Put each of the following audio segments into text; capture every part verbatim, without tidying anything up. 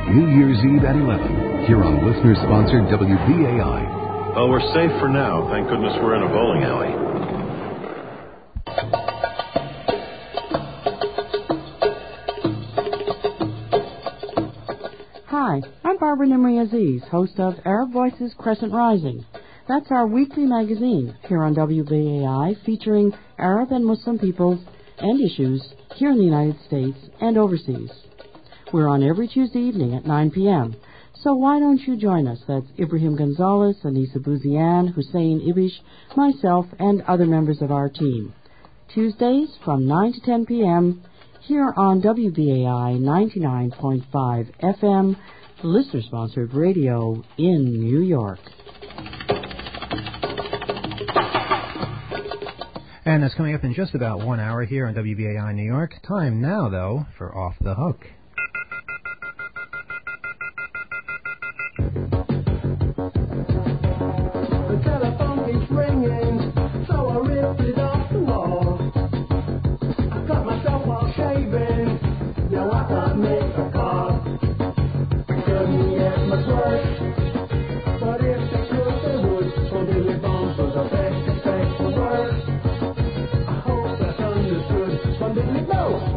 New Year's Eve at eleven, here on listener-sponsored W B A I. Well, we're safe for now. Thank goodness we're in a bowling alley. Hi, I'm Barbara Nimri Aziz, host of Arab Voices Crescent Rising. That's our weekly magazine here on W B A I, featuring Arab and Muslim peoples and issues here in the United States and overseas. We're on every Tuesday evening at nine p.m., so why don't you join us? That's Ibrahim Gonzalez, Anissa Bouzian, Hussein Ibish, myself, and other members of our team. Tuesdays from nine to ten p.m. here on W B A I ninety-nine point five F M, listener-sponsored radio in New York. And that's coming up in just about one hour here on W B A I New York. Time now, though, for Off the Hook. The telephone keeps ringing, so I ripped it off the wall. I cut myself while shaving, now I can't make a call. Couldn't get much work, but if they could, they would. So Billy Bones was a best expected word. I hope that's understood from Billy Bones.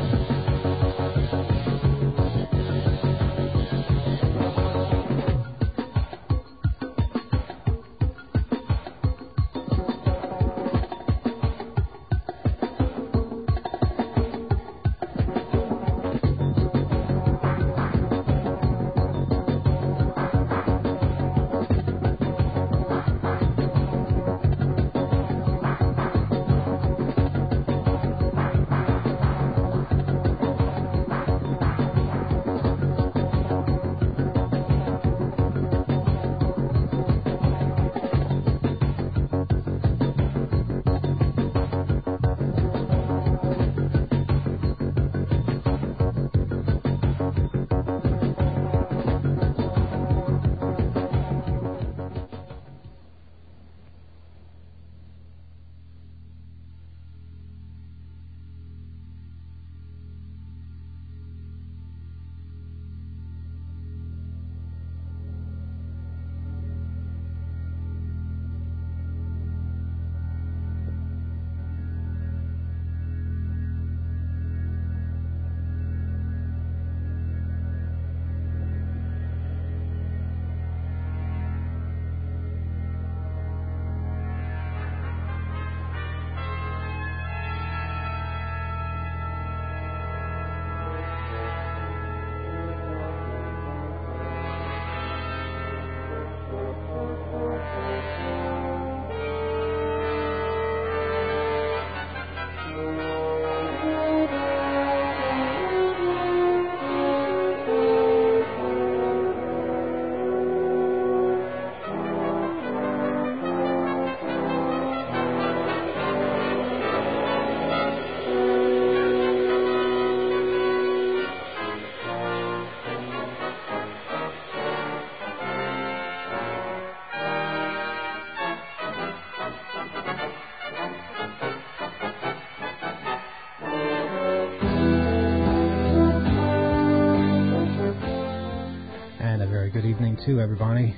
To everybody.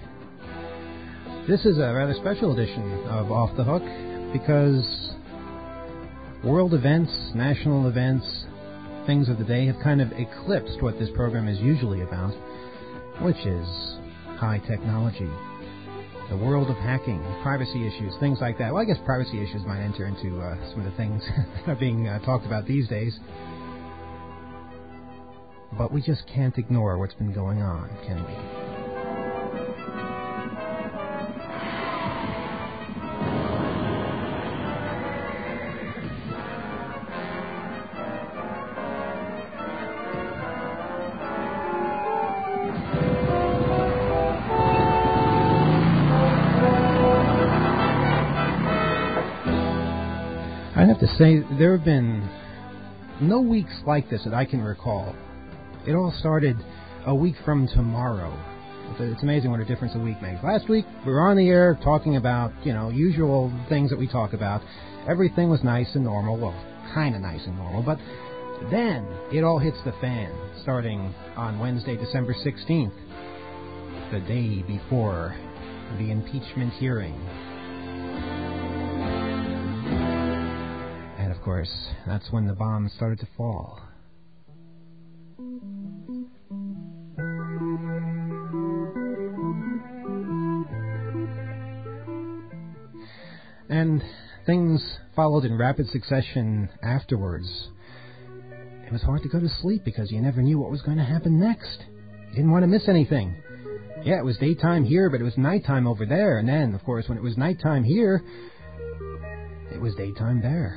This is a rather special edition of Off the Hook because world events, national events, things of the day have kind of eclipsed what this program is usually about, which is high technology, the world of hacking, privacy issues, things like that. Well, I guess privacy issues might enter into uh, some of the things that are being uh, talked about these days. But we just can't ignore what's been going on, can we? I have to say, there have been no weeks like this that I can recall. It all started a week from tomorrow. It's amazing what a difference a week makes. Last week, we were on the air talking about, you know, usual things that we talk about. Everything was nice and normal. Well, kind of nice and normal. But Then it all hits the fan, starting on Wednesday, December sixteenth, the day before the impeachment hearing. And of course, that's when the bombs started to fall. And things followed in rapid succession afterwards. It was hard to go to sleep because you never knew what was going to happen next. You didn't want to miss anything. Yeah, it was daytime here, but it was nighttime over there. And then, of course, when it was nighttime here, it was daytime there.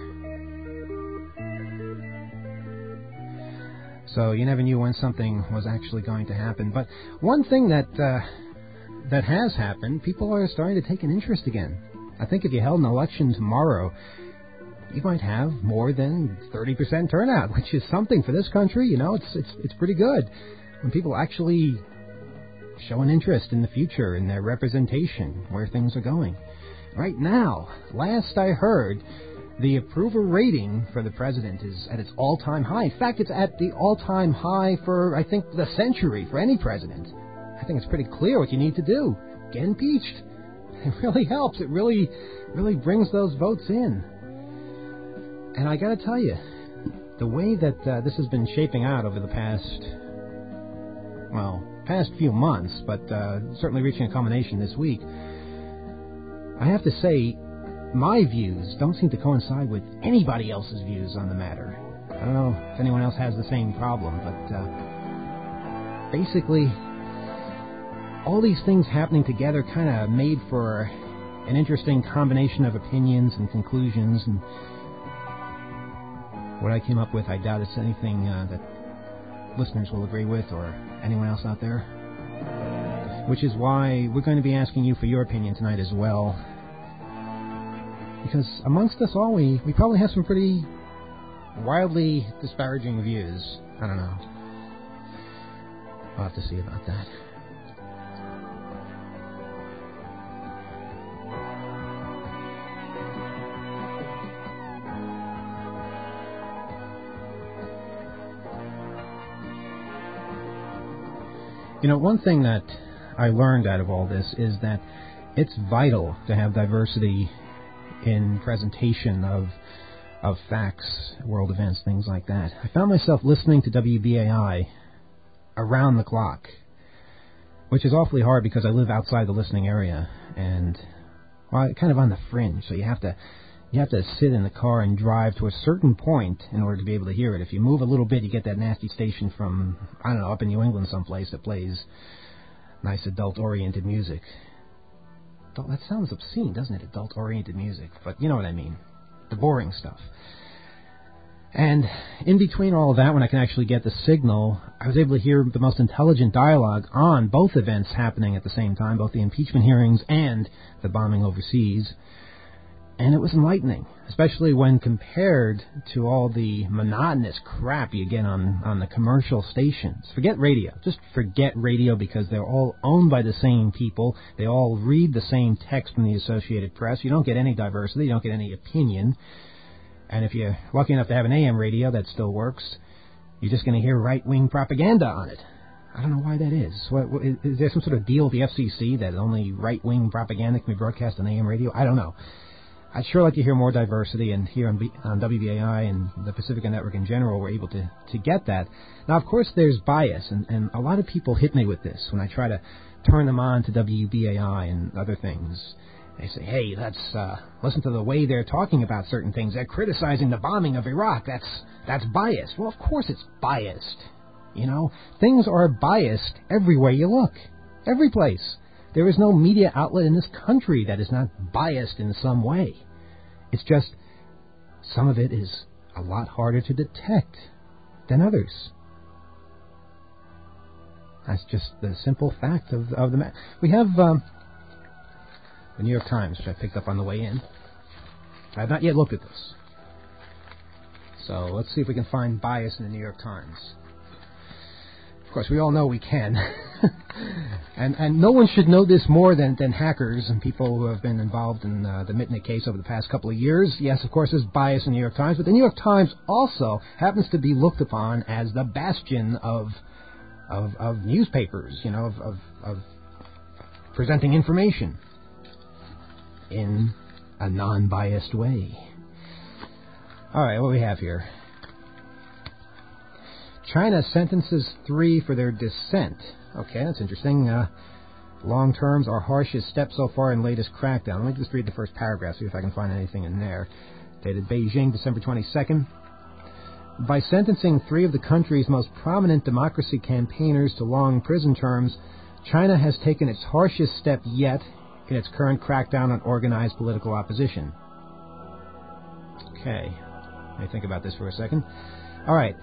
So you never knew when something was actually going to happen. But one thing that uh, that has happened, people are starting to take an interest again. I think if you held an election tomorrow, you might have more than thirty percent turnout, which is something for this country. You know, it's it's it's pretty good when people actually show an interest in the future, in their representation, where things are going. Right now, last I heard, the approval rating for the president is at its all-time high. In fact, it's at the all-time high for, I think, the century, for any president. I think it's pretty clear what you need to do. Get impeached. It really helps. It really, really brings those votes in. And I got to tell you, the way that uh, this has been shaping out over the past, well, past few months, but uh, certainly reaching a culmination this week, I have to say, my views don't seem to coincide with anybody else's views on the matter. I don't know if anyone else has the same problem, but uh, basically, all these things happening together kind of made for an interesting combination of opinions and conclusions, and what I came up with, I doubt it's anything uh, that listeners will agree with or anyone else out there. Which is why we're going to be asking you for your opinion tonight as well. Because amongst us all, we, we probably have some pretty wildly disparaging views. I don't know. I'll have to see about that. You know, one thing that I learned out of all this is that it's vital to have diversity in presentation of of facts, world events, things like that. I found myself listening to W B A I around the clock, which is awfully hard because I live outside the listening area and, well, kind of on the fringe, so you have to you have to sit in the car and drive to a certain point in order to be able to hear it. If you move a little bit, you get that nasty station from, I don't know, up in New England someplace that plays nice adult-oriented music. That sounds obscene, doesn't it? Adult-oriented music. But you know what I mean. The boring stuff. And in between all of that, when I can actually get the signal, I was able to hear the most intelligent dialogue on both events happening at the same time, both the impeachment hearings and the bombing overseas. And it was enlightening, especially when compared to all the monotonous crap you get on, on the commercial stations. Forget radio. Just forget radio because they're all owned by the same people. They all read the same text from the Associated Press. You don't get any diversity. You don't get any opinion. And if you're lucky enough to have an A M radio that still works, you're just going to hear right-wing propaganda on it. I don't know why that is. What, what, is there some sort of deal with the F C C that only right-wing propaganda can be broadcast on A M radio? I don't know. I'd sure like to hear more diversity, and here on, B, on W B A I and the Pacifica Network in general, we're able to, to get that. Now, of course, there's bias, and, and a lot of people hit me with this when I try to turn them on to W B A I and other things. They say, hey, that's uh, listen to the way they're talking about certain things. They're criticizing the bombing of Iraq. That's that's biased. Well, of course it's biased. You know, things are biased everywhere you look, every place. There is no media outlet in this country that is not biased in some way. It's just some of it is a lot harder to detect than others. That's just the simple fact of, of the matter. We have um, the New York Times, which I picked up on the way in. I have not yet looked at this. So let's see if we can find bias in the New York Times. Of course, we all know we can. and and no one should know this more than, than hackers and people who have been involved in uh, the Mitnick case over the past couple of years. Yes, of course, there's bias in the New York Times, but the New York Times also happens to be looked upon as the bastion of of, of newspapers, you know, of, of, of presenting information in a non-biased way. All right, what do we have here? China sentences three for their dissent. Okay, that's interesting. Uh, long terms are harshest step so far in latest crackdown. Let me just read the first paragraph, see if I can find anything in there. Dated Beijing, December twenty-second. By sentencing three of the country's most prominent democracy campaigners to long prison terms, China has taken its harshest step yet in its current crackdown on organized political opposition. Okay, let me think about this for a second. All right.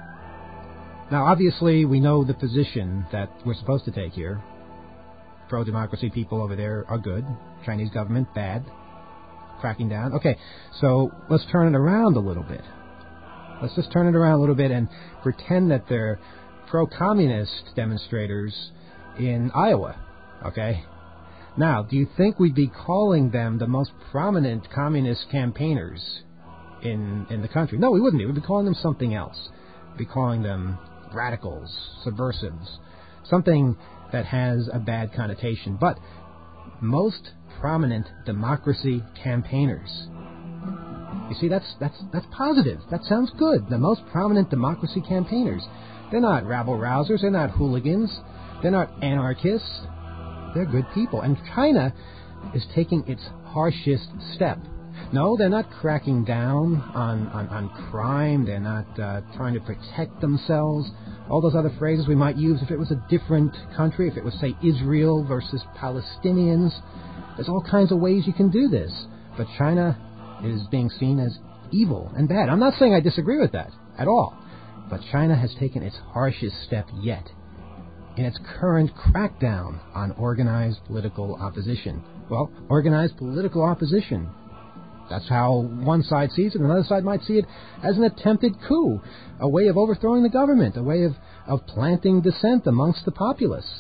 Now, obviously, we know the position that we're supposed to take here. Pro-democracy people over there are good. Chinese government, bad. Cracking down. Okay, so let's turn it around a little bit. Let's just turn it around a little bit and pretend that they're pro-communist demonstrators in Iowa. Okay? Now, do you think we'd be calling them the most prominent communist campaigners in, in the country? No, we wouldn't be. We'd be calling them something else. We'd be calling them radicals, subversives, something that has a bad connotation. But most prominent democracy campaigners. You see, that's that's that's positive. That sounds good. The most prominent democracy campaigners. They're not rabble-rousers. They're not hooligans. They're not anarchists. They're good people. And China is taking its harshest step. No, they're not cracking down on, on, on crime. They're not uh, trying to protect themselves. All those other phrases we might use if it was a different country, if it was, say, Israel versus Palestinians. There's all kinds of ways you can do this. But China is being seen as evil and bad. I'm not saying I disagree with that at all. But China has taken its harshest step yet in its current crackdown on organized political opposition. Well, organized political opposition. That's how one side sees it, and another side might see it as an attempted coup, a way of overthrowing the government, a way of, of planting dissent amongst the populace.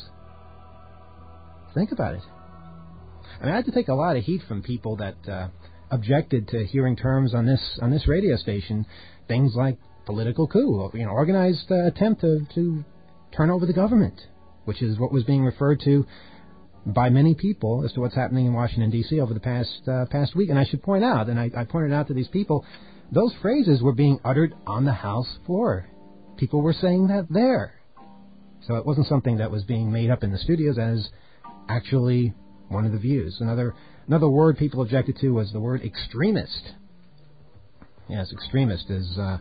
Think about it. I mean, I had to take a lot of heat from people that uh, objected to hearing terms on this on this radio station, things like political coup, you know, organized uh, attempt to, to turn over the government, which is what was being referred to by many people as to what's happening in Washington, D C over the past uh, past week. And I should point out, and I, I pointed out to these people, those phrases were being uttered on the House floor. People were saying that there. So it wasn't something that was being made up in the studios as actually one of the views. Another another word people objected to was the word extremist. Yes, extremist is uh,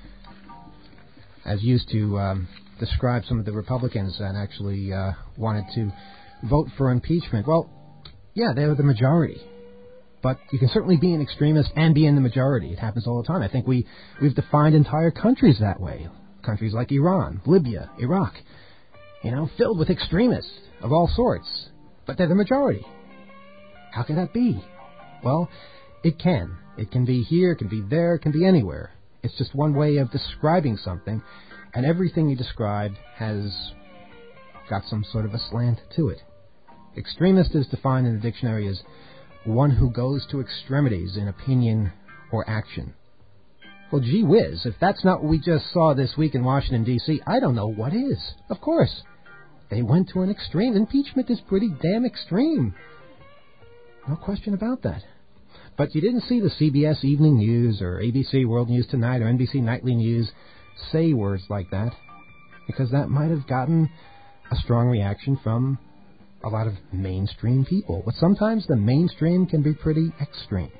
as used to um, describe some of the Republicans that actually uh, wanted to vote for impeachment. Well, yeah, they were the majority. But you can certainly be an extremist and be in the majority. It happens all the time. I think we, we've defined entire countries that way. Countries like Iran, Libya, Iraq, you know, filled with extremists of all sorts. But they're the majority. How can that be? Well, it can. It can be here, it can be there, it can be anywhere. It's just one way of describing something, and everything you describe has got some sort of a slant to it. Extremist is defined in the dictionary as one who goes to extremities in opinion or action. Well, gee whiz, if that's not what we just saw this week in Washington, D C, I don't know what is. Of course. They went to an extreme. Impeachment is pretty damn extreme. No question about that. But you didn't see the C B S Evening News or A B C World News Tonight or N B C Nightly News say words like that, because that might have gotten a strong reaction from a lot of mainstream people. But sometimes the mainstream can be pretty extreme.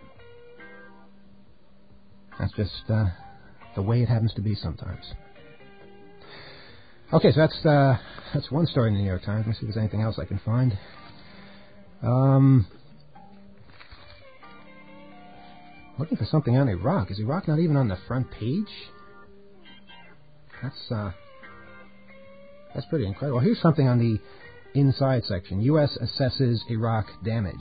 That's just uh, the way it happens to be sometimes. Okay, so that's uh, that's one story in the New York Times. Let me see if there's anything else I can find. Um, looking for something on Iraq. Is Iraq not even on the front page? That's uh, that's pretty incredible. Here's something on the inside section. U S assesses Iraq damage.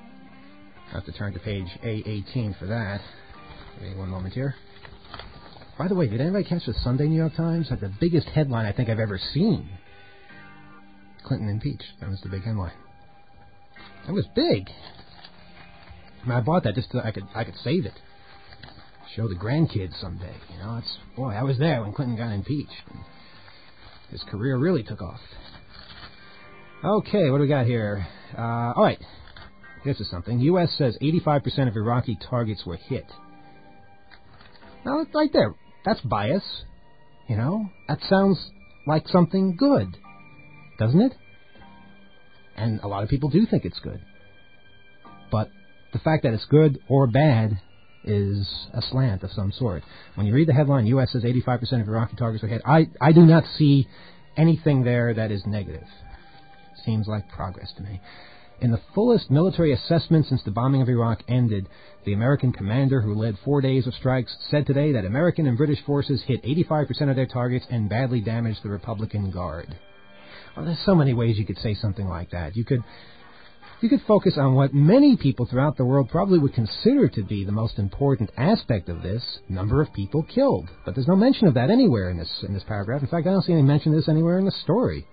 I have to turn to page A eighteen for that. Give me one moment here. By the way, did anybody catch the Sunday New York Times? Had the biggest headline I think I've ever seen. Clinton impeached. That was the big headline. That was big. I mean, I bought that just so I could I could save it. Show the grandkids someday. You know, it's boy, I was there when Clinton got impeached. His career really took off. Okay, what do we got here? Uh, all right, this is something. U S says eighty-five percent of Iraqi targets were hit. Now, it's right there. That's bias. You know, that sounds like something good, doesn't it? And a lot of people do think it's good. But the fact that it's good or bad is a slant of some sort. When you read the headline, U S says eighty-five percent of Iraqi targets were hit, I, I do not see anything there that is negative. Seems like progress to me. In the fullest military assessment since the bombing of Iraq ended, the American commander who led four days of strikes said today that American and British forces hit eighty-five percent of their targets and badly damaged the Republican Guard. Well, there's so many ways you could say something like that. You could you could focus on what many people throughout the world probably would consider to be the most important aspect of this, number of people killed. But there's no mention of that anywhere in this in this paragraph. In fact, I don't see any mention of this anywhere in the story.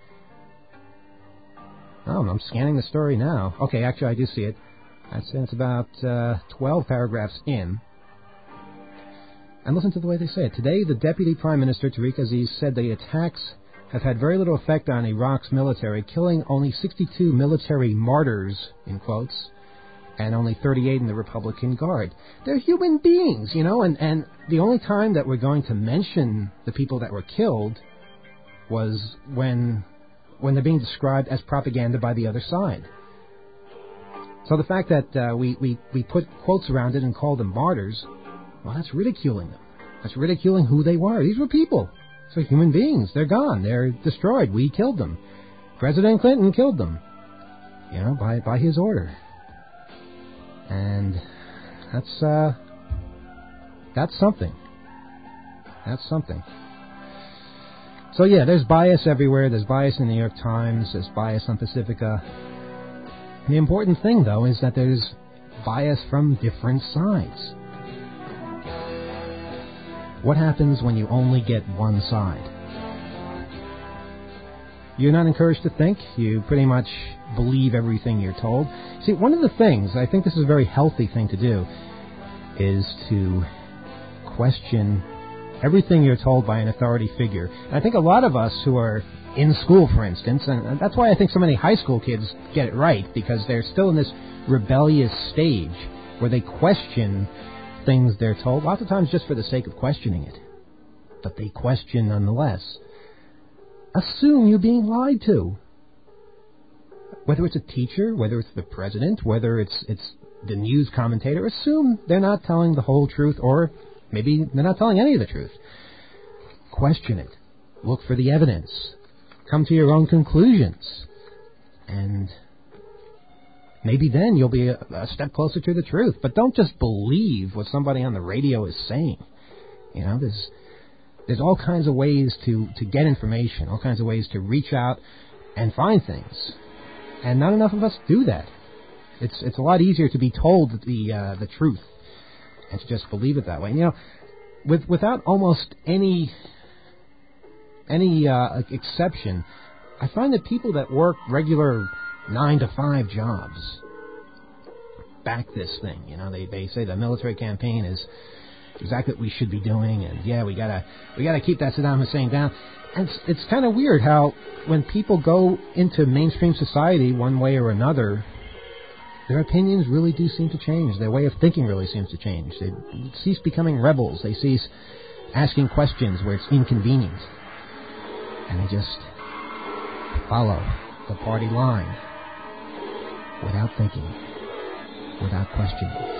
Oh, I'm scanning the story now. Okay, actually, I do see it. I'd say it's about uh, twelve paragraphs in. And listen to the way they say it. Today, the Deputy Prime Minister, Tariq Aziz, said the attacks have had very little effect on Iraq's military, killing only sixty-two military martyrs, in quotes, and only thirty-eight in the Republican Guard. They're human beings, you know, and, and the only time that we're going to mention the people that were killed was when when they're being described as propaganda by the other side. So the fact that uh, we, we, we put quotes around it and call them martyrs, well, that's ridiculing them. That's ridiculing who they were. These were people. They're human beings. They're gone. They're destroyed. We killed them. President Clinton killed them, you know, by, by his order. And that's, uh, that's something. That's something. So, yeah, there's bias everywhere. There's bias in the New York Times. There's bias on Pacifica. The important thing, though, is that there's bias from different sides. What happens when you only get one side? You're not encouraged to think. You pretty much believe everything you're told. See, one of the things, I think this is a very healthy thing to do, is to question everything you're told by an authority figure. And I think a lot of us who are in school, for instance, and that's why I think so many high school kids get it right, because they're still in this rebellious stage where they question things they're told, lots of times just for the sake of questioning it. But they question nonetheless. Assume you're being lied to. Whether it's a teacher, whether it's the president, whether it's it's the news commentator, assume they're not telling the whole truth, or maybe they're not telling any of the truth. Question it. Look for the evidence. Come to your own conclusions. And maybe then you'll be a, a step closer to the truth. But don't just believe what somebody on the radio is saying. You know, there's there's all kinds of ways to, to get information, all kinds of ways to reach out and find things. And not enough of us do that. It's it's a lot easier to be told the uh, the truth and to just believe it that way. And, you know, with without almost any any uh, exception, I find that people that work regular nine to five jobs back this thing. You know, they they say the military campaign is exactly what we should be doing, and yeah, we gotta we gotta keep that Saddam Hussein down. And it's, it's kind of weird how when people go into mainstream society one way or another, their opinions really do seem to change. Their way of thinking really seems to change. They cease becoming rebels. They cease asking questions where it's inconvenient. And they just follow the party line without thinking, without questioning.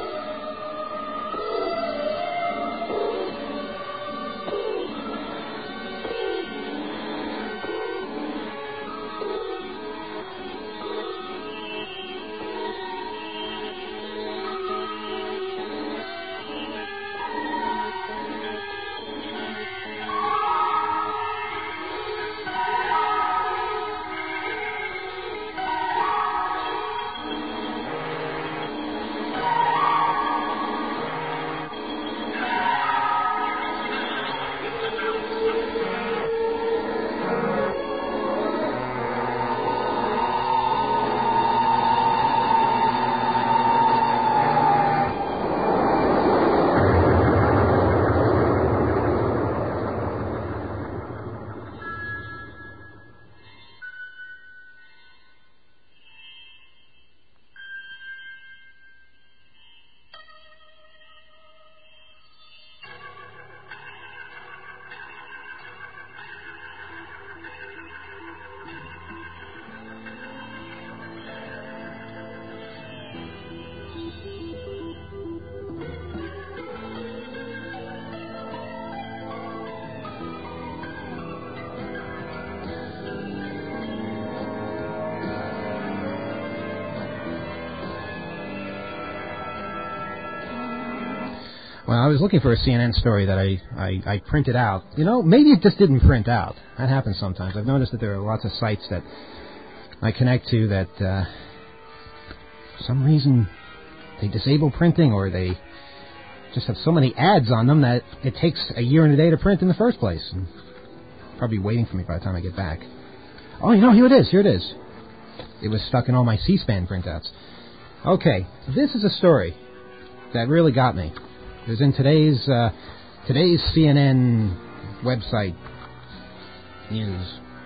Well, I was looking for a C N N story that I, I, I printed out. You know, maybe it just didn't print out. That happens sometimes. I've noticed that there are lots of sites that I connect to that, uh, for some reason, they disable printing, or they just have so many ads on them that it takes a year and a day to print in the first place. And probably waiting for me by the time I get back. Oh, you know, here it is, here it is. It was stuck in all my C-SPAN printouts. Okay, this is a story that really got me. It was in today's uh, today's C N N website news,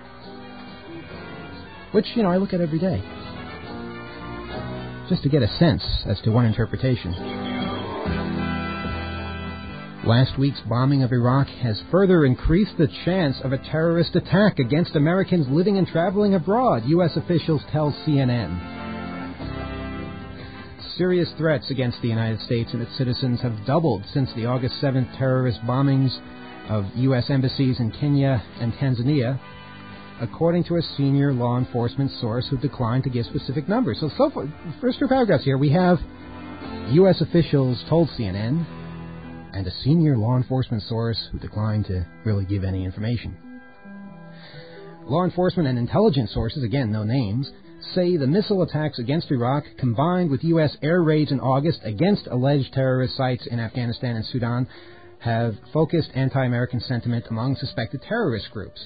which, you know, I look at every day, just to get a sense as to one interpretation. Last week's bombing of Iraq has further increased the chance of a terrorist attack against Americans living and traveling abroad, U S officials tell C N N. Serious threats against the United States and its citizens have doubled since the August seventh terrorist bombings of U S embassies in Kenya and Tanzania, according to a senior law enforcement source who declined to give specific numbers. So, so far, first two paragraphs here, we have U S officials told C N N, and a senior law enforcement source who declined to really give any information. Law enforcement and intelligence sources, again, no names, say the missile attacks against Iraq, combined with U S air raids in August against alleged terrorist sites in Afghanistan and Sudan, have focused anti-American sentiment among suspected terrorist groups.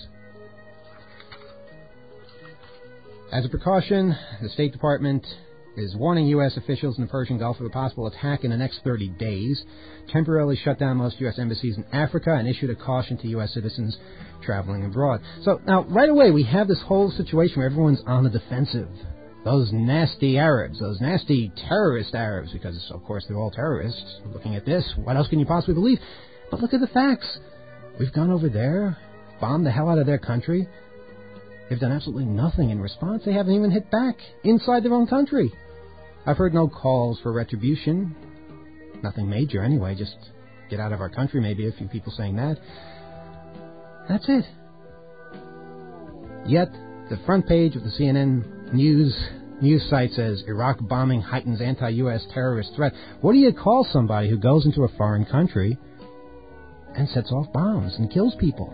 As a precaution, the State Department is warning U S officials in the Persian Gulf of a possible attack in the next thirty days, temporarily shut down most U S embassies in Africa, and issued a caution to U S citizens traveling abroad. So now, right away, we have this whole situation where everyone's on the defensive. Those nasty Arabs, those nasty terrorist Arabs, because, of course, they're all terrorists. Looking at this, what else can you possibly believe? But look at the facts. We've gone over there, bombed the hell out of their country. They've done absolutely nothing in response. They haven't even hit back inside their own country. I've heard no calls for retribution. Nothing major anyway, just get out of our country, maybe a few people saying that. That's it. Yet, the front page of the C N N News news site says, Iraq bombing heightens anti-U S terrorist threat. What do you call somebody who goes into a foreign country and sets off bombs and kills people?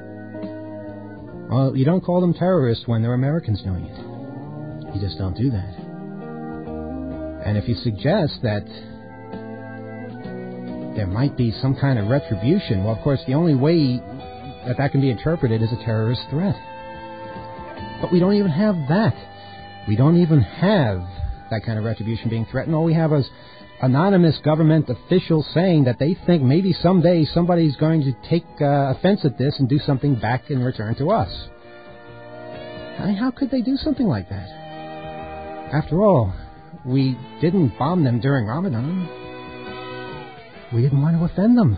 Well, you don't call them terrorists when they're Americans doing it. You just don't do that. And if you suggest that there might be some kind of retribution, well, of course, the only way that that can be interpreted is a terrorist threat. But we don't even have that. We don't even have that kind of retribution being threatened. All we have is anonymous government officials saying that they think maybe someday somebody's going to take uh, offense at this and do something back in return to us. I mean, how could they do something like that? After all, we didn't bomb them during Ramadan. We didn't want to offend them.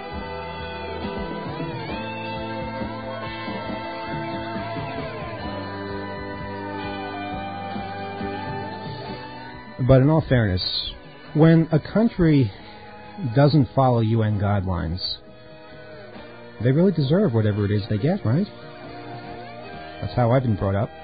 But in all fairness, when a country doesn't follow U N guidelines, they really deserve whatever it is they get, right? That's how I've been brought up.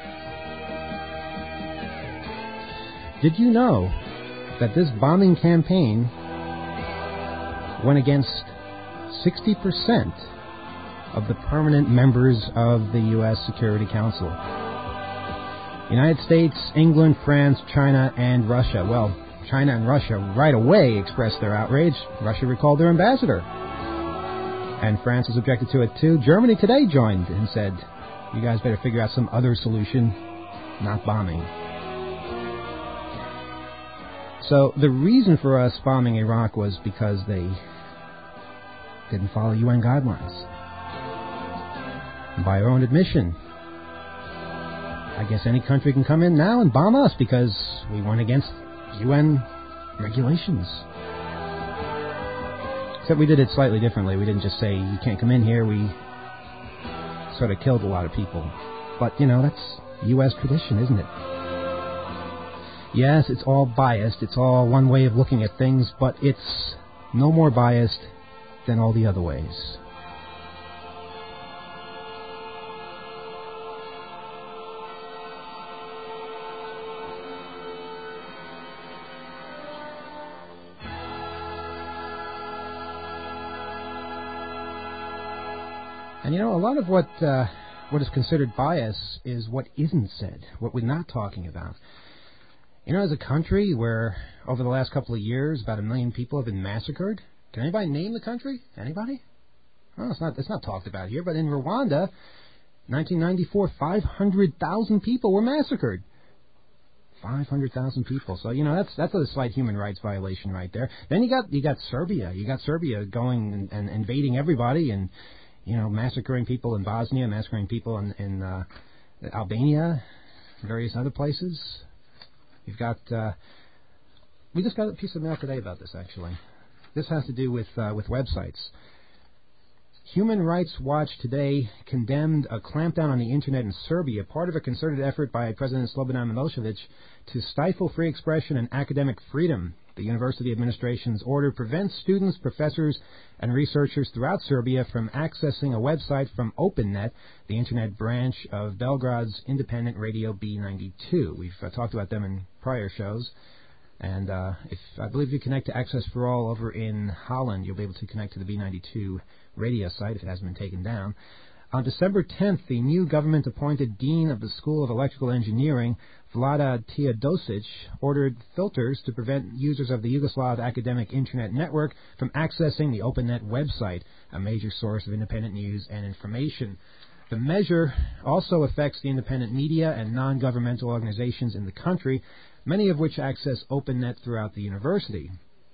Did you know that this bombing campaign went against sixty percent of the permanent members of the U S Security Council? United States, England, France, China, and Russia. Well, China and Russia right away expressed their outrage. Russia recalled their ambassador. And France has objected to it too. Germany today joined and said, you guys better figure out some other solution, not bombing. So the reason for us bombing Iraq was because they didn't follow U N guidelines. And by our own admission, I guess any country can come in now and bomb us because we went against U N regulations. Except we did it slightly differently. We didn't just say, you can't come in here. We sort of killed a lot of people. But, you know, that's U S tradition, isn't it? Yes, it's all biased. It's all one way of looking at things, but it's no more biased than all the other ways. And you know, a lot of what uh, what is considered bias is what isn't said, what we're not talking about. You know, as a country where over the last couple of years about a million people have been massacred, can anybody name the country? Anybody? Well, it's not it's not talked about here, but in Rwanda, nineteen ninety-four, five hundred thousand people were massacred. five hundred thousand people. So, you know, that's that's a slight human rights violation right there. Then you got you got Serbia. You got Serbia going and, and invading everybody and, you know, massacring people in Bosnia, massacring people in, in uh, Albania, various other places. You've got, uh, we just got a piece of mail today about this, actually. This has to do with uh, with websites. Human Rights Watch today condemned a clampdown on the Internet in Serbia, part of a concerted effort by President Slobodan Milosevic to stifle free expression and academic freedom. The university administration's order prevents students, professors, and researchers throughout Serbia from accessing a website from OpenNet, the Internet branch of Belgrade's independent radio B ninety-two. We've uh, talked about them in prior shows. And uh, if I believe you connect to Access for All over in Holland, you'll be able to connect to the B ninety-two radio site if it hasn't been taken down. On December tenth, the new government-appointed Dean of the School of Electrical Engineering, Vlada Teodosic, ordered filters to prevent users of the Yugoslav Academic Internet Network from accessing the OpenNet website, a major source of independent news and information. The measure also affects the independent media and non-governmental organizations in the country, many of which access OpenNet throughout the university.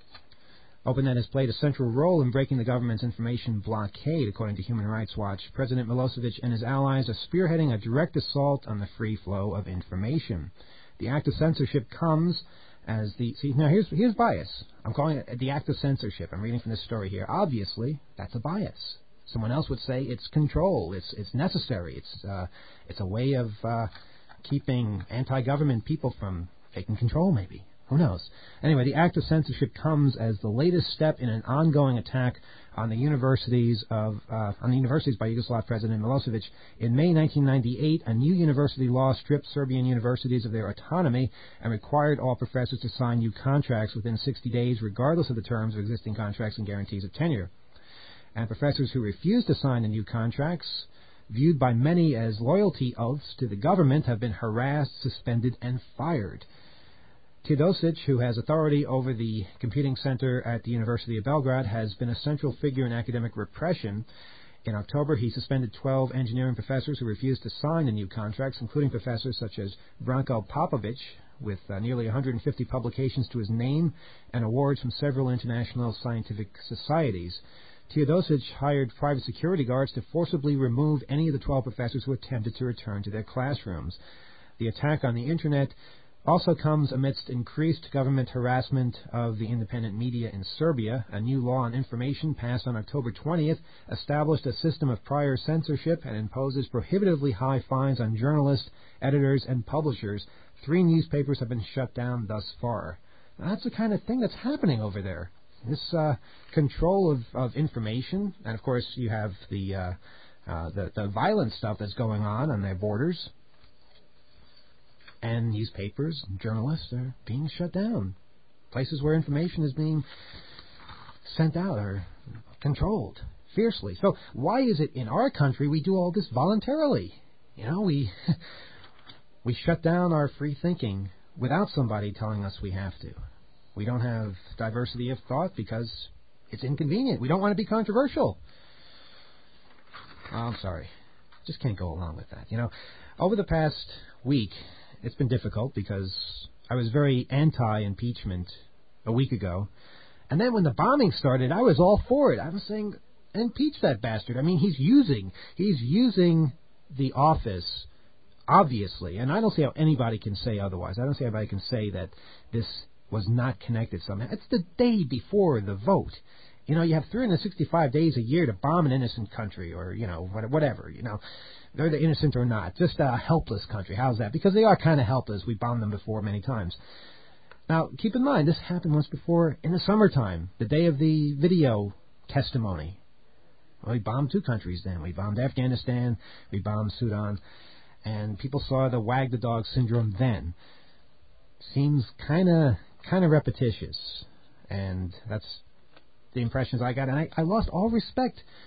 OpenNet has played a central role in breaking the government's information blockade, according to Human Rights Watch. President Milosevic and his allies are spearheading a direct assault on the free flow of information. The act of censorship comes as the... See, now here's, here's bias. I'm calling it the act of censorship. I'm reading from this story here. Obviously, that's a bias. Someone else would say it's control. It's it's necessary. It's uh, it's a way of uh, keeping anti-government people from taking control, maybe. Who knows? Anyway, the act of censorship comes as the latest step in an ongoing attack on the universities of uh, on the universities by Yugoslav President Milosevic. In May nineteen ninety-eight, a new university law stripped Serbian universities of their autonomy and required all professors to sign new contracts within sixty days, regardless of the terms of existing contracts and guarantees of tenure. And professors who refused to sign the new contracts, viewed by many as loyalty oaths to the government, have been harassed, suspended, and fired. Teodosic, who has authority over the computing center at the University of Belgrade, has been a central figure in academic repression. In October, he suspended twelve engineering professors who refused to sign the new contracts, including professors such as Branko Popovic, with uh, nearly one hundred fifty publications to his name and awards from several international scientific societies. Teodosic hired private security guards to forcibly remove any of the twelve professors who attempted to return to their classrooms. The attack on the Internet also comes amidst increased government harassment of the independent media in Serbia. A new law on information passed on October twentieth established a system of prior censorship and imposes prohibitively high fines on journalists, editors, and publishers. Three newspapers have been shut down thus far. Now, that's the kind of thing that's happening over there. This uh, control of, of information, and of course you have the, uh, uh, the the violent stuff that's going on on their borders, and newspapers and journalists are being shut down. Places where information is being sent out are controlled fiercely. So why is it in our country we do all this voluntarily? You know, we we shut down our free thinking without somebody telling us we have to. We don't have diversity of thought because it's inconvenient. We don't want to be controversial. Oh, I'm sorry. Just can't go along with that. You know, over the past week, it's been difficult because I was very anti-impeachment a week ago. And then when the bombing started, I was all for it. I was saying, impeach that bastard. I mean, he's using, he's using the office, obviously. And I don't see how anybody can say otherwise. I don't see how anybody can say that this was not connected somehow. It's the day before the vote. You know, you have three hundred sixty-five days a year to bomb an innocent country, or, you know, whatever, you know, they're the innocent or not. Just a helpless country. How's that? Because they are kind of helpless. We bombed them before many times. Now, keep in mind, this happened once before in the summertime, the day of the video testimony. Well, we bombed two countries then. We bombed Afghanistan, we bombed Sudan, and people saw the wag the dog syndrome then. Seems kind of kind of repetitious, and that's the impressions I got. And I, I lost all respect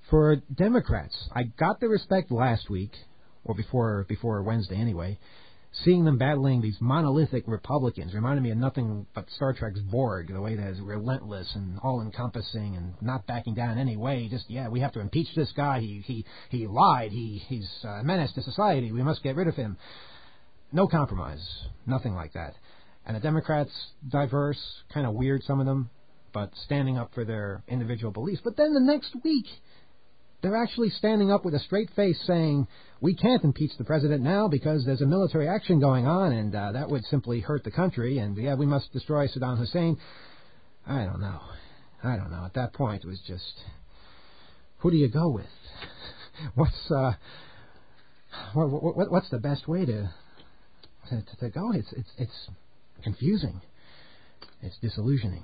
For Democrats, I got the respect last week, or before before Wednesday anyway, seeing them battling these monolithic Republicans reminded me of nothing but Star Trek's Borg, the way that is relentless and all-encompassing and not backing down in any way. Just, yeah, we have to impeach this guy. He he, he lied. He He's a menace to society. We must get rid of him. No compromise. Nothing like that. And the Democrats, diverse, kind of weird, some of them, but standing up for their individual beliefs. But then the next week, they're actually standing up with a straight face saying, we can't impeach the president now because there's a military action going on, and uh, that would simply hurt the country, and, yeah, we must destroy Saddam Hussein. I don't know. I don't know. At that point, it was just, who do you go with? What's uh, what, what, what's the best way to to, to go? It's it's it's confusing. It's disillusioning.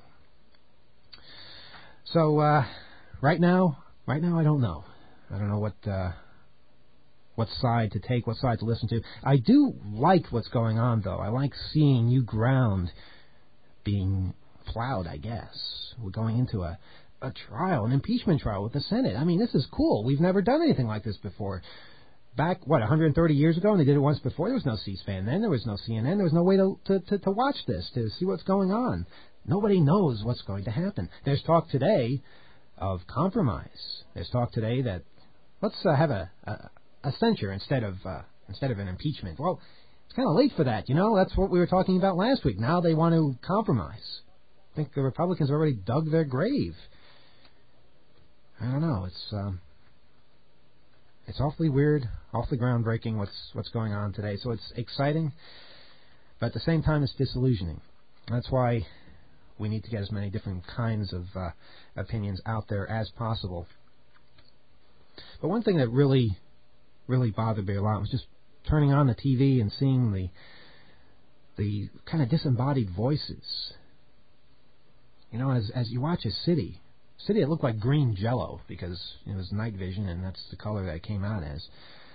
So uh, right now, right now, I don't know. I don't know what uh, what side to take, what side to listen to. I do like what's going on, though. I like seeing new ground being plowed, I guess. We're going into a, a trial, an impeachment trial with the Senate. I mean, this is cool. We've never done anything like this before. Back, what, one hundred thirty years ago, and they did it once before, there was no C-SPAN then, there was no C N N, there was no way to, to, to, to watch this, to see what's going on. Nobody knows what's going to happen. There's talk today of compromise. There's talk today that let's uh, have a, a, a censure instead of uh, instead of an impeachment. Well, it's kind of late for that, you know. That's what we were talking about last week. Now they want to compromise. I think the Republicans already dug their grave. I don't know. It's um, it's awfully weird, awfully groundbreaking what's what's going on today. So it's exciting, but at the same time it's disillusioning. That's why we need to get as many different kinds of uh, opinions out there as possible. But one thing that really, really bothered me a lot was just turning on the T V and seeing the the kind of disembodied voices. You know, as as you watch a city, city that looked like green jello because it was night vision and that's the color that it came out as.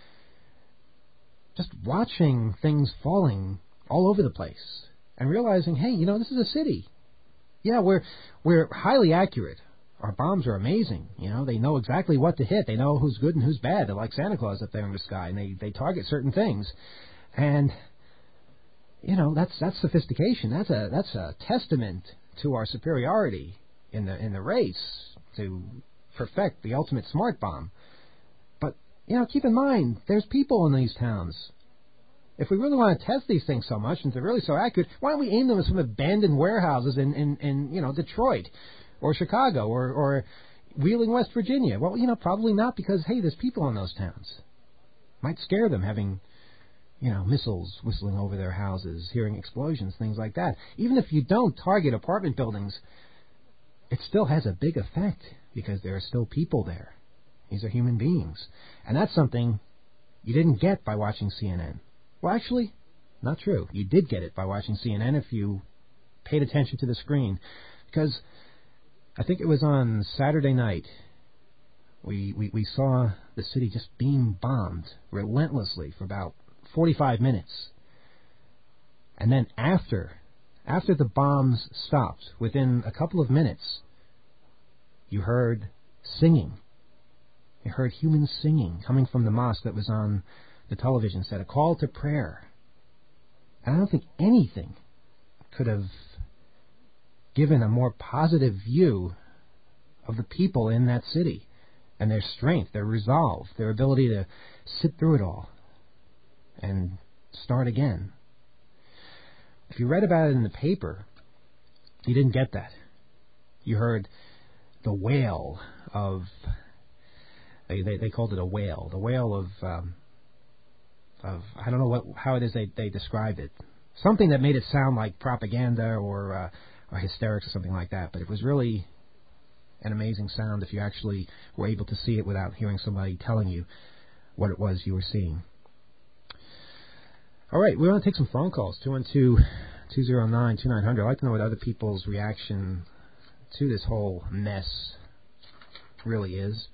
Just watching things falling all over the place and realizing, hey, you know, this is a city. Yeah, we're we're highly accurate. Our bombs are amazing. You know, they know exactly what to hit. They know who's good and who's bad. They're like Santa Claus up there in the sky, and they, they target certain things. And you know, that's that's sophistication. That's a that's a testament to our superiority in the in the race to perfect the ultimate smart bomb. But you know, keep in mind, there's people in these towns. If we really want to test these things so much and they're really so accurate, why don't we aim them at some abandoned warehouses in, in, in you know, Detroit or Chicago or, or Wheeling, West Virginia? Well, you know, probably not because, hey, there's people in those towns. Might scare them having, you know, missiles whistling over their houses, hearing explosions, things like that. Even if you don't target apartment buildings, it still has a big effect because there are still people there. These are human beings. And that's something you didn't get by watching C N N. Well, actually, not true. You did get it by watching C N N if you paid attention to the screen. Because I think it was on Saturday night, we, we, we saw the city just being bombed relentlessly for about forty-five minutes. And then after, after the bombs stopped, within a couple of minutes, you heard singing. You heard humans singing coming from the mosque that was on the television set, a call to prayer. And I don't think anything could have given a more positive view of the people in that city and their strength, their resolve, their ability to sit through it all and start again. If you read about it in the paper, you didn't get that. You heard the wail of, they, they, they called it a wail, the wail of, um, of I don't know what how it is they, they described it. Something that made it sound like propaganda or uh, or hysterics or something like that. But it was really an amazing sound if you actually were able to see it without hearing somebody telling you what it was you were seeing. All right, we want to take some phone calls. two one two, two zero nine, two nine zero zero. I'd like to know what other people's reaction to this whole mess really is.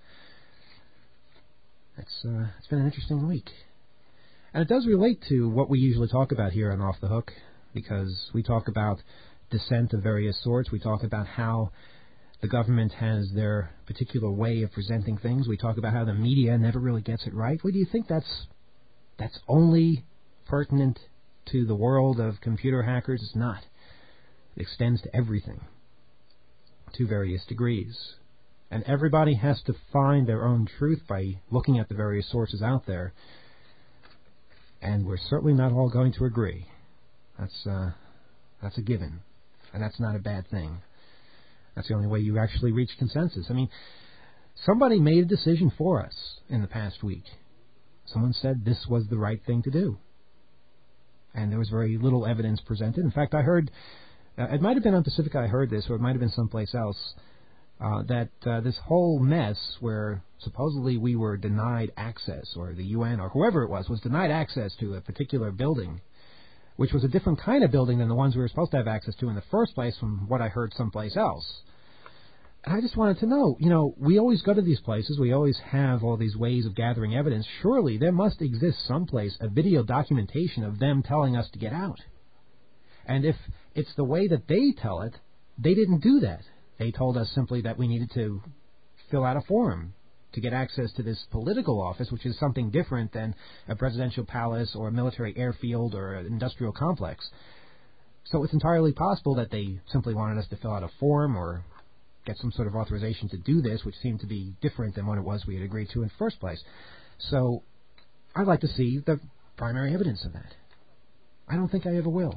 It's uh, it's been an interesting week. And it does relate to what we usually talk about here on Off the Hook, because we talk about dissent of various sorts. We talk about how The government has their particular way of presenting things. We talk about how the media never really gets it right. Well, do you think that's that's only pertinent to the world of computer hackers? It's not. It extends to everything to various degrees. And everybody has to find their own truth by looking at the various sources out there. And we're certainly not all going to agree. That's uh, that's a given. And that's not a bad thing. That's the only way you actually reach consensus. I mean, somebody made a decision for us in the past week. Someone said this was the right thing to do. And there was very little evidence presented. In fact, I heard, uh, it might have been on Pacifica I heard this, or it might have been someplace else, uh, that uh, this whole mess where supposedly we were denied access, or the U N, or whoever it was, was denied access to a particular building, which was a different kind of building than the ones we were supposed to have access to in the first place from what I heard someplace else. And I just wanted to know, you know, we always go to these places, we always have all these ways of gathering evidence. Surely there must exist someplace a video documentation of them telling us to get out. And if it's the way that they tell it, they didn't do that. They told us simply that we needed to fill out a form to get access to this political office, which is something different than a presidential palace or a military airfield or an industrial complex. So it's entirely possible that they simply wanted us to fill out a form or get some sort of authorization to do this, which seemed to be different than what it was we had agreed to in the first place. So I'd like to see the primary evidence of that. I don't think I ever will.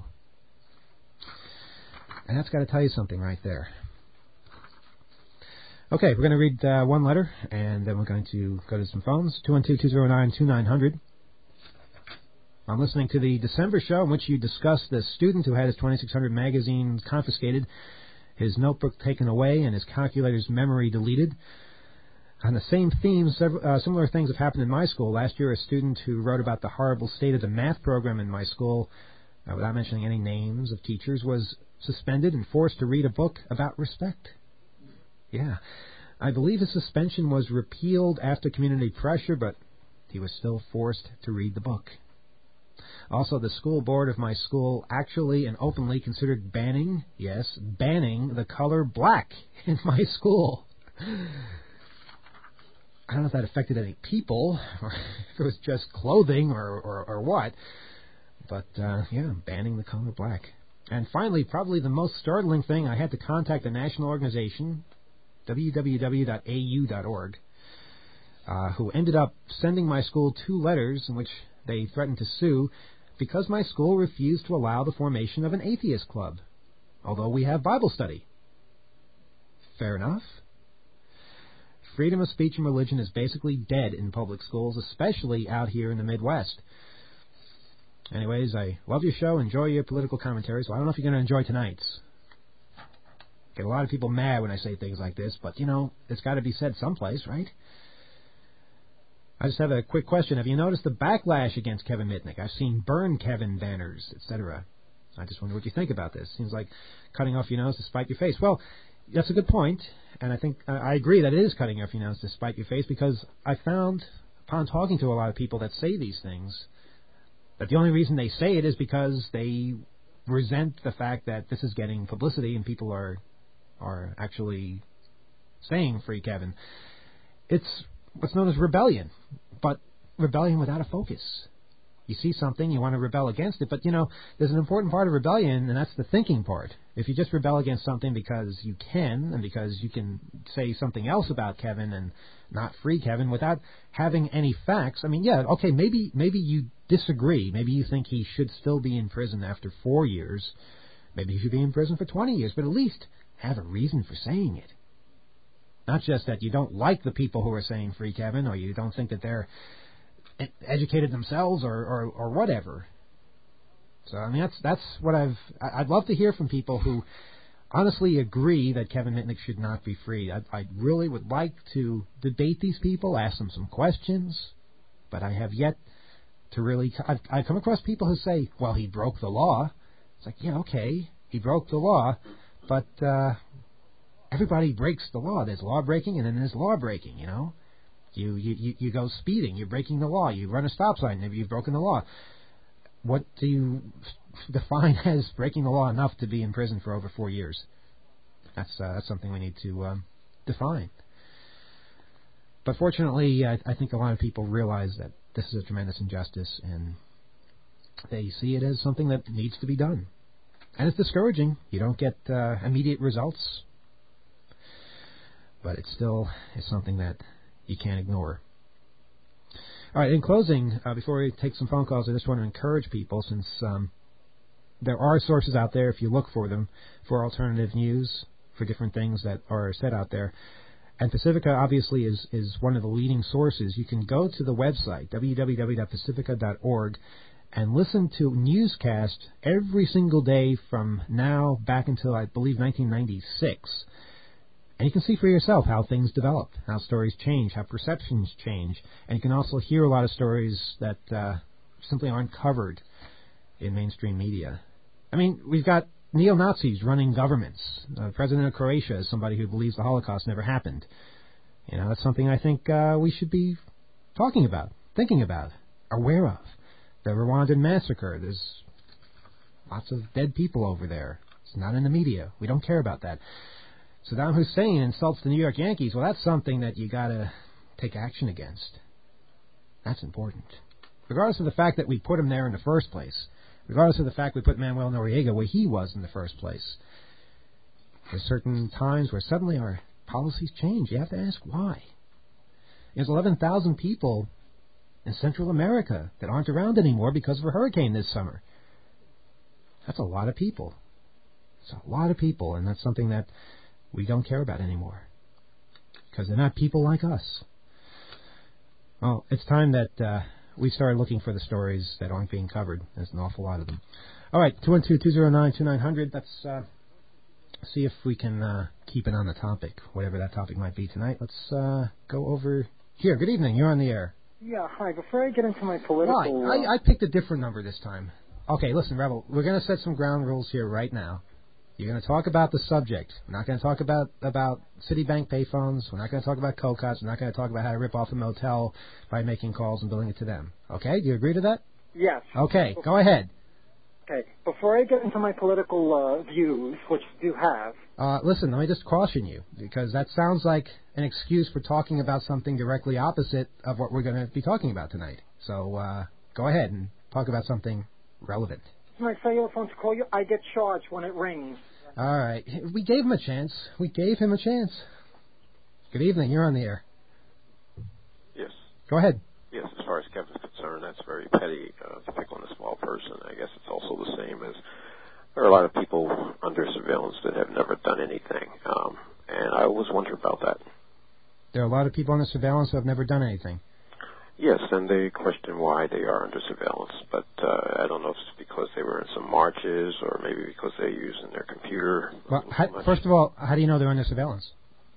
And that's got to tell you something right there. Okay, we're going to read uh, one letter, and then we're going to go to some phones. two one two, two zero nine, two nine zero zero. I'm listening to the December show in which you discussed the student who had his twenty-six hundred magazines confiscated, his notebook taken away, and his calculator's memory deleted. On the same theme, several, uh, similar things have happened in my school. Last year, a student who wrote about the horrible state of the math program in my school, uh, without mentioning any names of teachers, was suspended and forced to read a book about respect. Yeah, I believe his suspension was repealed after community pressure, but he was still forced to read the book. Also, the school board of my school actually and openly considered banning, yes, banning the color black in my school. I don't know if that affected any people, or if it was just clothing, or, or, or what, but, uh, yeah, banning the color black. And finally, probably the most startling thing, I had to contact the national organization, w w w dot a u dot org, uh, who ended up sending my school two letters in which they threatened to sue because my school refused to allow the formation of an atheist club, although we have Bible study. Fair enough. Freedom of speech and religion is basically dead in public schools, especially out here in the Midwest. Anyways, I love your show, enjoy your political commentary, so I don't know if you're going to enjoy tonight's. Get a lot of people mad when I say things like this, but, you know, it's got to be said someplace, right? I just have a quick question. Have you noticed the backlash against Kevin Mitnick? I've seen burn Kevin banners, et cetera. I just wonder what you think about this. Seems like cutting off your nose to spite your face. Well, that's a good point, and I think uh, I agree that it is cutting off your nose to spite your face, because I found, upon talking to a lot of people that say these things, that the only reason they say it is because they resent the fact that this is getting publicity and people are are actually saying free Kevin. It's what's known as rebellion, but rebellion without a focus. You see something, you want to rebel against it, but, you know, there's an important part of rebellion, and that's the thinking part. If you just rebel against something because you can, and because you can say something else about Kevin and not free Kevin without having any facts, I mean, yeah, okay, maybe maybe you disagree. Maybe you think he should still be in prison after four years. Maybe he should be in prison for twenty years, but at least have a reason for saying it. Not just that you don't like the people who are saying free Kevin, or you don't think that they're educated themselves, or, or, or whatever. So, I mean, that's that's what I've... I'd love to hear from people who honestly agree that Kevin Mitnick should not be free. I, I really would like to debate these people, ask them some questions, but I have yet to really... I've, I've come across people who say, well, he broke the law. It's like, yeah, okay, he broke the law, but uh, everybody breaks the law. There's law breaking, and then there's law breaking, you know? You, you, you go speeding, you're breaking the law. You run a stop sign, maybe you've broken the law. What do you define as breaking the law enough to be in prison for over four years? That's uh, that's something we need to um, define. But fortunately, I, I think a lot of people realize that this is a tremendous injustice, and they see it as something that needs to be done. And it's discouraging. You don't get uh, immediate results, but it still is something that you can't ignore. All right, in closing, uh, before we take some phone calls, I just want to encourage people, since um, there are sources out there, if you look for them, for alternative news, for different things that are said out there. And Pacifica, obviously, is, is one of the leading sources. You can go to the website, w w w dot pacifica dot org, and listen to newscasts every single day from now back until, I believe, nineteen ninety-six. And you can see for yourself how things develop, how stories change, how perceptions change. And you can also hear a lot of stories that uh, simply aren't covered in mainstream media. I mean, we've got neo-Nazis running governments. Uh, President of Croatia is somebody who believes the Holocaust never happened. You know, that's something I think uh, we should be talking about, thinking about, aware of. The Rwandan massacre, there's lots of dead people over there. It's not in the media. We don't care about that. Saddam Hussein insults the New York Yankees. Well, that's something that you got to take action against. That's important. Regardless of the fact that we put him there in the first place. Regardless of the fact we put Manuel Noriega where he was in the first place. There's certain times where suddenly our policies change. You have to ask why. There's eleven thousand people in Central America that aren't around anymore because of a hurricane this summer. That's a lot of people. It's a lot of people, and that's something that we don't care about anymore. Because they're not people like us. Well, it's time that uh, we started looking for the stories that aren't being covered. There's an awful lot of them. All right, two one two, two zero nine, two nine zero zero. Let's uh, see if we can uh, keep it on the topic, whatever that topic might be tonight. Let's uh, go over here. Good evening. You're on the air. Yeah, hi. Before I get into my political... Why? I, I picked a different number this time. Okay, listen, Rebel, we're going to set some ground rules here right now. You're going to talk about the subject. We're not going to talk about, about Citibank payphones. We're not going to talk about COCOTs. We're not going to talk about how to rip off a motel by making calls and billing it to them. Okay? Do you agree to that? Yes. Okay, go ahead. Okay. Before I get into my political uh, views, which you have... Uh, listen, let me just caution you, because that sounds like an excuse for talking about something directly opposite of what we're going to be talking about tonight. So uh, go ahead and talk about something relevant. My cellular phone to call you, I get charged when it rings. All right. We gave him a chance. We gave him a chance. Good evening. You're on the air. Yes. Go ahead. Yes, as far as Kevin's concerned, that's very petty uh, to pick on a small person. I guess it's also the same as there are a lot of people under surveillance that have never done anything. Um, and I always wonder about that. There are a lot of people under surveillance who have never done anything. Yes, and they question why they are under surveillance, but uh, I don't know if it's because they were in some marches or maybe because they're using their computer. Well, how, first of all, how do you know they're under surveillance?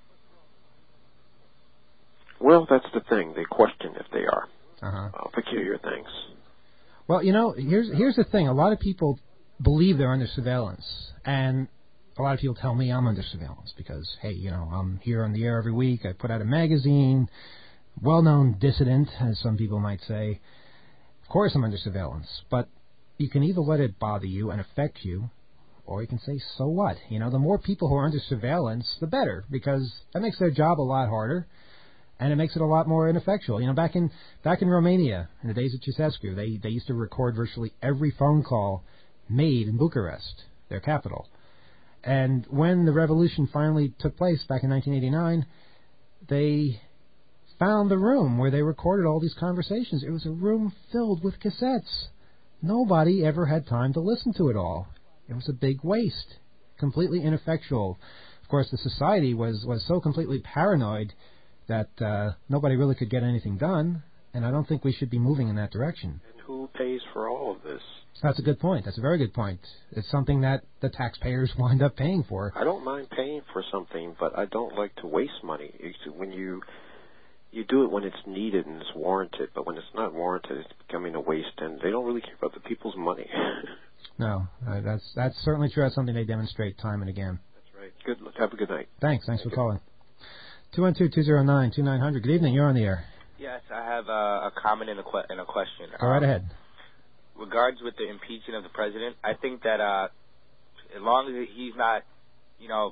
Well, that's the thing. They question if they are. Uh-huh. Uh, peculiar things. Well, you know, here's here's the thing. A lot of people believe they're under surveillance, and a lot of people tell me I'm under surveillance because, hey, you know, I'm here on the air every week. I put out a magazine. Well-known dissident, as some people might say. Of course I'm under surveillance, but you can either let it bother you and affect you, or you can say, so what? You know, the more people who are under surveillance, the better, because that makes their job a lot harder, and it makes it a lot more ineffectual. You know, back in back in Romania, in the days of Ceausescu, they, they used to record virtually every phone call made in Bucharest, their capital. And when the revolution finally took place back in nineteen eighty-nine, they found the room where they recorded all these conversations. It was a room filled with cassettes. Nobody ever had time to listen to it all. It was a big waste, completely ineffectual. Of course, the society was, was so completely paranoid that uh, nobody really could get anything done, and I don't think we should be moving in that direction. And who pays for all of this? That's a good point. That's a very good point. It's something that the taxpayers wind up paying for. I don't mind paying for something, but I don't like to waste money. When you... You do it when it's needed and it's warranted, but when it's not warranted, it's becoming a waste, and they don't really care about the people's money. No, uh, that's that's certainly true. That's something they demonstrate time and again. That's right. Good. Have a good night. Thanks. Thanks Thank for calling. two one two, two zero nine, two nine zero zero. Good evening. You're on the air. Yes, I have uh, a comment and a, que- and a question. Go right ahead. Regards with the impeachment of the president, I think that uh, as long as he's not, you know,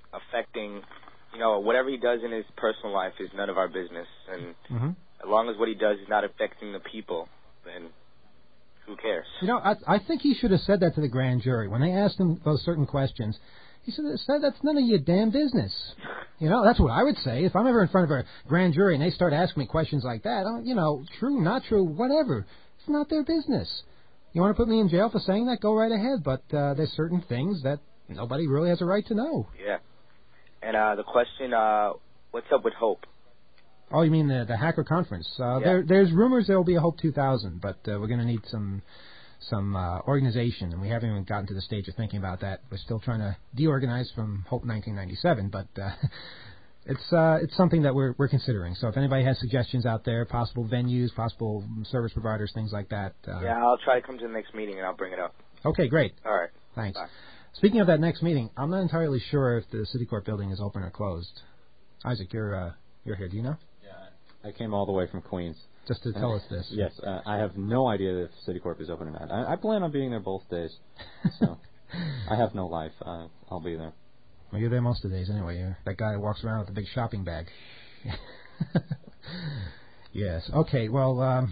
affecting, you know, whatever he does in his personal life is none of our business. And Mm-hmm. as long as what he does is not affecting the people, then who cares? You know, I, I think he should have said that to the grand jury. When they asked him those certain questions, he said, that's none of your damn business. You know, that's what I would say. If I'm ever in front of a grand jury and they start asking me questions like that, I'm, you know, true, not true, whatever. It's not their business. You want to put me in jail for saying that? Go right ahead. But uh, there's certain things that nobody really has a right to know. Yeah. And uh, the question, uh, what's up with Hope? Oh, you mean the the hacker conference? Uh, Yeah. there, there's rumors there will be a Hope two thousand, but uh, we're going to need some some uh, organization, and we haven't even gotten to the stage of thinking about that. We're still trying to deorganize from Hope nineteen ninety-seven, but uh, it's uh, it's something that we're we're considering. So if anybody has suggestions out there, possible venues, possible service providers, things like that. Uh, Yeah, I'll try to come to the next meeting and I'll bring it up. Okay, great. All right. Thanks. Bye. Speaking of that next meeting, I'm not entirely sure if the City Court building is open or closed. Isaac, you're uh, you're here. Do you know? I came all the way from Queens. Just to tell us this. Yes, uh, I have no idea if Citicorp is open or not. I, I plan on being there both days, so I have no life. Uh, I'll be there. Well, you're there most of the days anyway. You're that guy who walks around with a big shopping bag. Yes. Okay. Well, um,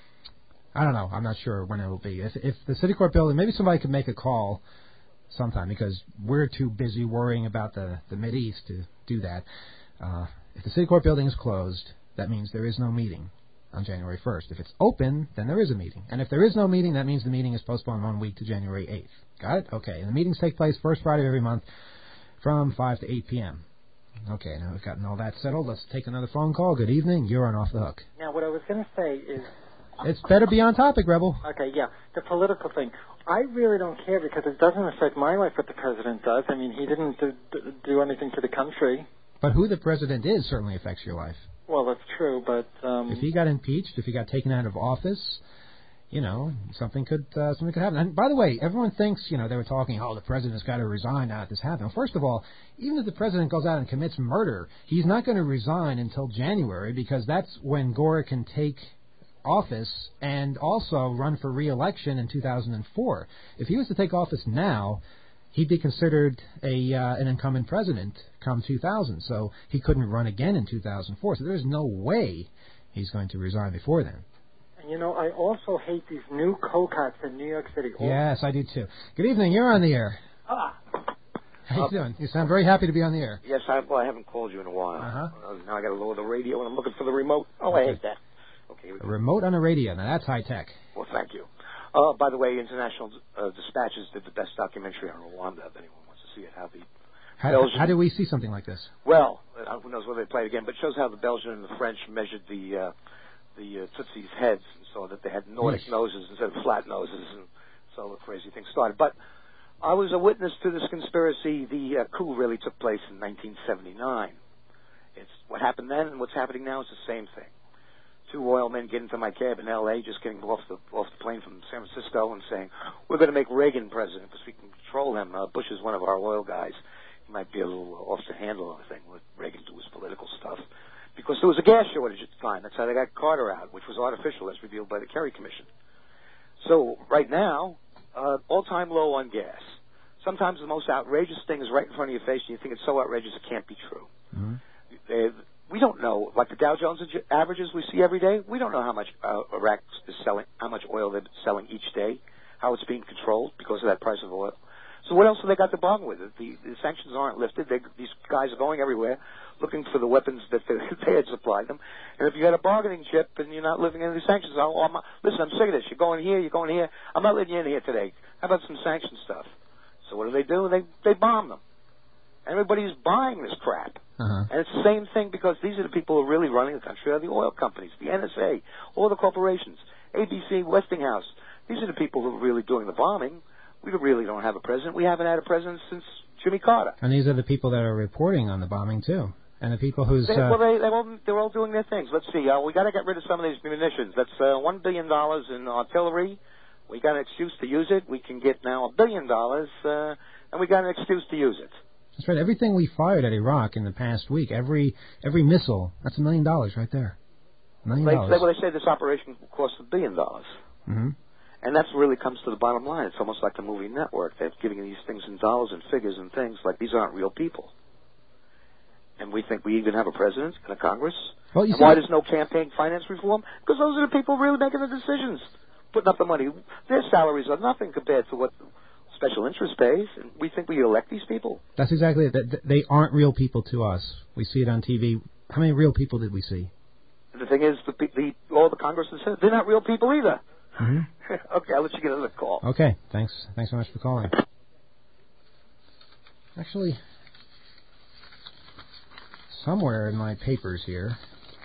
I don't know. I'm not sure when it will be. If, if the Citicorp building, maybe somebody could make a call sometime because we're too busy worrying about the the Mideast to do that. Uh, if the Citicorp building is closed, that means there is no meeting on January first. If it's open, then there is a meeting. And if there is no meeting, that means the meeting is postponed one week to January eighth. Got it? Okay. And the meetings take place first Friday of every month from five to eight p.m. Okay, now we've gotten all that settled. Let's take another phone call. Good evening. You're on Off the Hook. Now, what I was going to say is... It's better be on topic, Rebel. Okay, yeah, the political thing. I really don't care because it doesn't affect my life what the president does. I mean, he didn't do, do anything to the country. But who the president is certainly affects your life. Well, that's true, but... Um, if he got impeached, if he got taken out of office, you know, something could uh, something could happen. And by the way, everyone thinks, you know, they were talking, oh, the president's got to resign now that this happened. Well, first of all, even if the president goes out and commits murder, he's not going to resign until January because that's when Gore can take office and also run for re-election in two thousand four. If he was to take office now, he'd be considered a uh, an incumbent president come two thousand, so he couldn't run again in two thousand four. So there's no way he's going to resign before then. And, you know, I also hate these new cocottes in New York City. Yes, I do too. Good evening. You're on the air. Ah. How you doing? You sound very happy to be on the air. Yes, I, well, I haven't called you in a while. Uh-huh. Uh, now I got to lower the radio, and I'm looking for the remote. Oh, I hate that. Okay. A remote on a radio. Now that's high tech. Well, thank you. Uh, by the way, International uh, Dispatches did the best documentary on Rwanda. If anyone wants to see it, how the how, Belgian... how do we see something like this? Well, uh, who knows whether they play it again, but it shows how the Belgian and the French measured the uh, the uh, Tutsis' heads and saw that they had Nordic Yeesh. noses instead of flat noses, and so the crazy thing started. But I was a witness to this conspiracy. The uh, coup really took place in nineteen seventy-nine. It's what happened then and what's happening now is the same thing. Two oil men get into my cab in L A, just getting off the off the plane from San Francisco, and saying, "We're going to make Reagan president because we can control him. Uh, Bush is one of our oil guys. He might be a little off the handle on the thing. Let Reagan do his political stuff." Because there was a gas shortage at the time. That's how they got Carter out, which was artificial, as revealed by the Kerry Commission. So right now, uh, all-time low on gas. Sometimes the most outrageous thing is right in front of your face, and you think it's so outrageous it can't be true. Mm-hmm. They, we don't know, like the Dow Jones averages we see every day, we don't know how much uh, Iraq is selling, how much oil they're selling each day, how it's being controlled because of that price of oil. So what else have they got to bargain with? The, the sanctions aren't lifted. They, these guys are going everywhere looking for the weapons that they, they had supplied them. And if you got a bargaining chip and you're not living in the sanctions, oh, I'm, listen, I'm sick of this. You're going here, you're going here. I'm not letting you in here today. How about some sanction stuff? So what do they do? They they bomb them. Everybody's buying this crap. Uh-huh. And it's the same thing because these are the people who are really running the country, are the oil companies, the N S A, all the corporations, A B C, Westinghouse. These are the people who are really doing the bombing. We really don't have a president. We haven't had a president since Jimmy Carter. And these are the people that are reporting on the bombing, too. And the people whose... They, uh, well, they, they're, all, they're all doing their things. Let's see. Uh, we got to get rid of some of these munitions. That's uh, one billion dollars in artillery. We got an excuse to use it. We can get now a billion dollars, uh, and we got an excuse to use it. That's right. Everything we fired at Iraq in the past week, every every missile, that's a million dollars right there. A million They, dollars. they, well, they say this operation cost a billion dollars. Mm-hmm. And that really comes to the bottom line. It's almost like the movie Network. They're giving these things in dollars and figures and things like these aren't real people. and we think we even have a president and a Congress. Well, you and see, why there's no campaign finance reform? Because those are the people really making the decisions, putting up the money. Their salaries are nothing compared to what special interest pays, and we think we elect these people. That's exactly it. That- They aren't real people to us. We see it on T V. How many real people did we see? And the thing is, the, pe- the all the congressmen said they're not real people either. Mm-hmm. Okay, I'll let you get another call. Okay, thanks. Thanks so much for calling. Actually, somewhere in my papers here,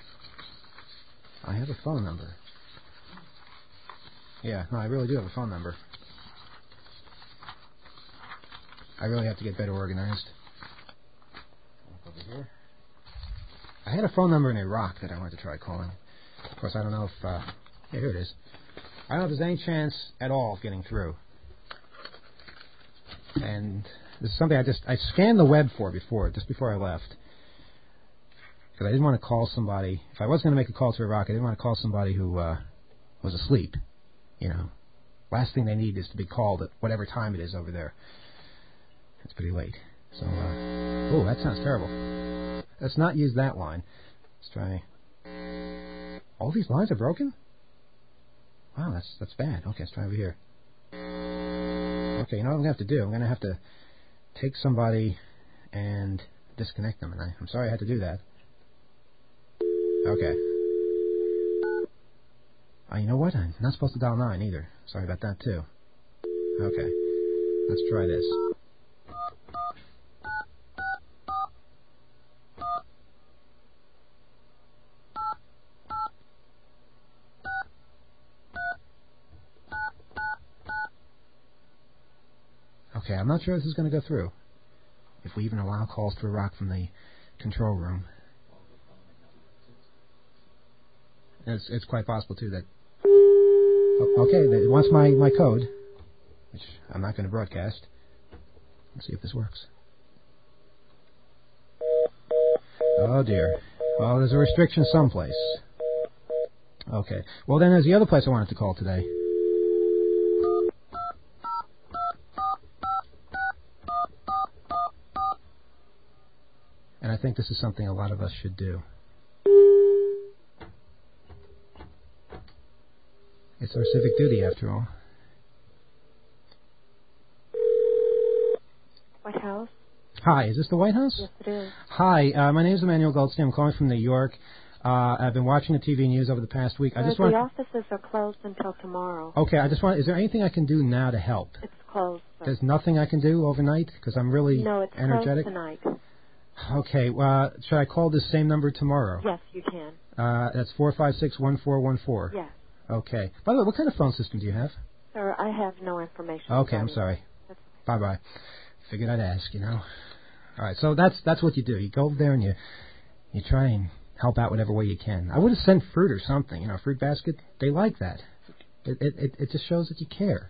I have a phone number. Yeah, no, I really do have a phone number. I really have to get better organized. Over here. I had a phone number in Iraq that I wanted to try calling. Of course, I don't know if... Uh, yeah, here it is. I don't know if there's any chance at all of getting through. And this is something I just... I scanned the web for before, just before I left. Because I didn't want to call somebody... If I was going to make a call to Iraq, I didn't want to call somebody who uh, was asleep. You know. Last thing they need is to be called at whatever time it is over there. It's pretty late. So, uh... oh, that sounds terrible. Let's not use that line. Let's try... All these lines are broken? Wow, that's that's bad. Okay, let's try over here. Okay, you know what I'm going to have to do? I'm going to have to take somebody and disconnect them. And I, I'm sorry I had to do that. Okay. Uh, you know what? I'm not supposed to dial nine either. Sorry about that, too. Okay. Let's try this. Okay, I'm not sure this is going to go through. If we even allow calls to Iraq from the control room. It's, it's quite possible, too, that... Oh, okay, it wants my, my code, which I'm not going to broadcast. Let's see if this works. Oh, dear. Well, there's a restriction someplace. Okay. Well, then there's the other place I wanted to call today. And I think this is something a lot of us should do. It's our civic duty, after all. White House? Hi, is this the White House? Yes, it is. Hi, uh, my name is Emmanuel Goldstein. I'm calling from New York. Uh, I've been watching the T V news over the past week. I Uh, just the want. offices are closed until tomorrow. Okay, I just want. Is there anything I can do now to help? It's closed. Sir. There's nothing I can do overnight because I'm really no, it's energetic. closed tonight. Okay, uh, should I call this same number tomorrow? Yes, you can. Uh, that's four five six one four one four. Yes. Okay. By the way, what kind of phone system do you have? Sir, I have no information. Okay, I'm sorry. Bye bye. Figured I'd ask, you know. All right, so that's that's what you do. You go over there and you you try and help out whatever way you can. I would have sent fruit or something, you know, a fruit basket. They like that. It it it, it just shows that you care.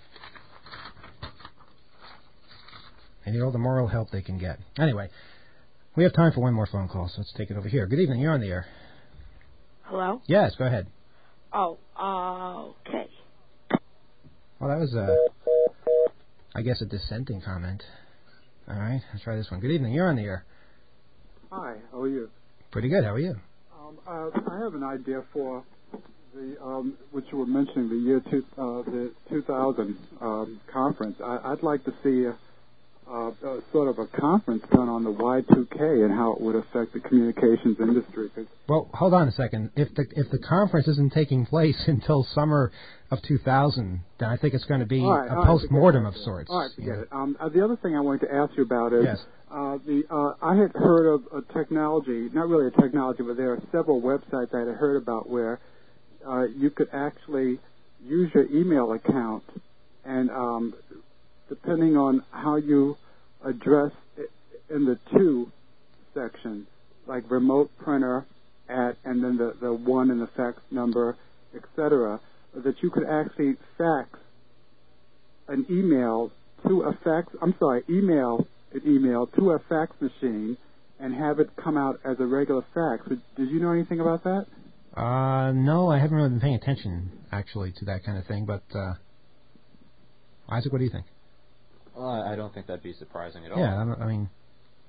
And you know the moral help they can get. Anyway, we have time for one more phone call, so let's take it over here. Good evening. You're on the air. Hello? Yes, go ahead. Oh, uh, okay. Well, that was, uh, I guess, a dissenting comment. All right, let's try this one. Good evening. You're on the air. Hi, how are you? Pretty good. How are you? Um, uh, I have an idea for the, um, which you were mentioning, the year two, uh, the two thousand um, conference. I, I'd like to see a, uh, uh, sort of a conference done on the Y two K and how it would affect the communications industry. Cause well, hold on a second. If the if the conference isn't taking place until summer of two thousand, then I think it's going to be right, a right, post-mortem of sorts. All right, forget yeah. it. Um, uh, the other thing I wanted to ask you about is yes. uh, the uh, I had heard of a technology, not really a technology, but there are several websites I had heard about where uh, you could actually use your email account and um, depending on how you address it in the to section, like remote printer at, and then the, the one in the fax number, et cetera, that you could actually fax an email to a fax, I'm sorry, email an email to a fax machine and have it come out as a regular fax. Did you know anything about that? Uh, no, I haven't really been paying attention, actually, to that kind of thing, but, uh, Isaac, what do you think? Well, I don't think that'd be surprising at all. Yeah, I mean,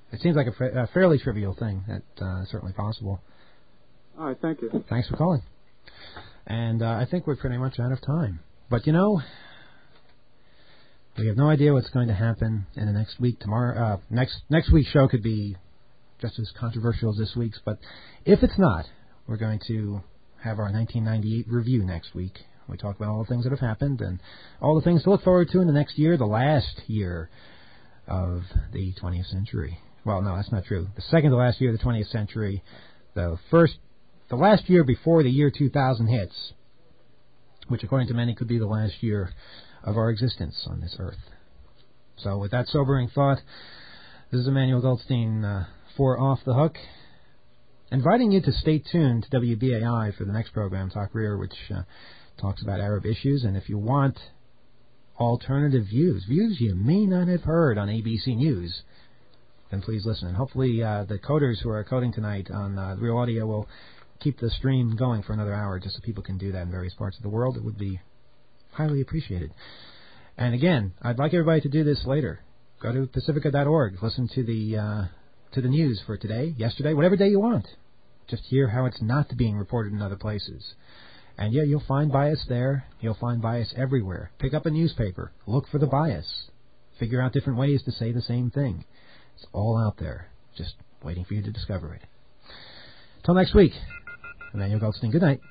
It seems like a, fa- a fairly trivial thing. That uh, is certainly possible. All right, thank you. Thanks for calling. And uh, I think we're pretty much out of time. But, you know, we have no idea what's going to happen in the next week. Tomorrow, uh, next next week's show could be just as controversial as this week's. But if it's not, we're going to have our nineteen ninety-eight review next week. We talk about all the things that have happened and all the things to look forward to in the next year, the last year of the twentieth century. Well, no, that's not true. The second to last year of the twentieth century, the first, the last year before the year two thousand hits, which according to many could be the last year of our existence on this earth. So with that sobering thought, this is Emmanuel Goldstein uh, for Off the Hook, inviting you to stay tuned to W B A I for the next program, Talk Rear, which uh, talks about Arab issues. And if you want alternative views, views you may not have heard on A B C News, then please listen. And hopefully uh, the coders who are coding tonight on uh, Real Audio will keep the stream going for another hour just so people can do that in various parts of the world. It would be highly appreciated. And again, I'd like everybody to do this later. Go to pacifica dot org. Listen to the uh, to the news for today, yesterday, whatever day you want. Just hear how it's not being reported in other places. And yeah, you'll find bias there. You'll find bias everywhere. Pick up a newspaper. Look for the bias. Figure out different ways to say the same thing. It's all out there, just waiting for you to discover it. Till next week, Emmanuel Goldstein, good night.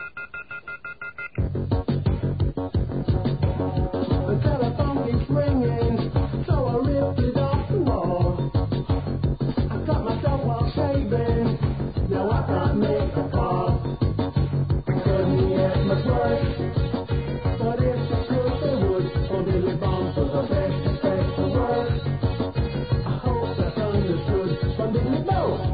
The telephone keeps ringing, so I ripped it off the wall. I cut myself while shaving, now I can't make a call. I couldn't get much worse, but if I could, they would. Oh, Billy Bombs was the best, best the worst. I hope that's understood from Billy Bones.